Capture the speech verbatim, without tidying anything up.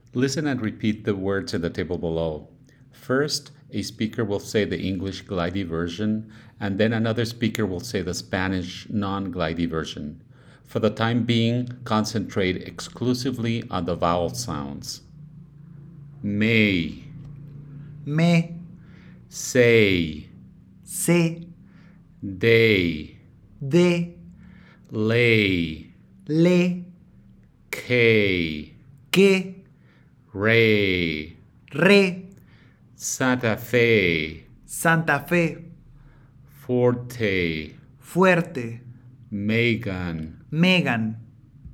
Listen and repeat the words in the table below. First, a speaker will say the English glidey version, and then another speaker will say the Spanish non-glidey version. For the time being, concentrate exclusively on the vowel sounds. May, Me, say, se, day, de, lay, le, K, que, Ray, re, Santa Fe, Santa Fe, Forte, fuerte, Megan, Megan,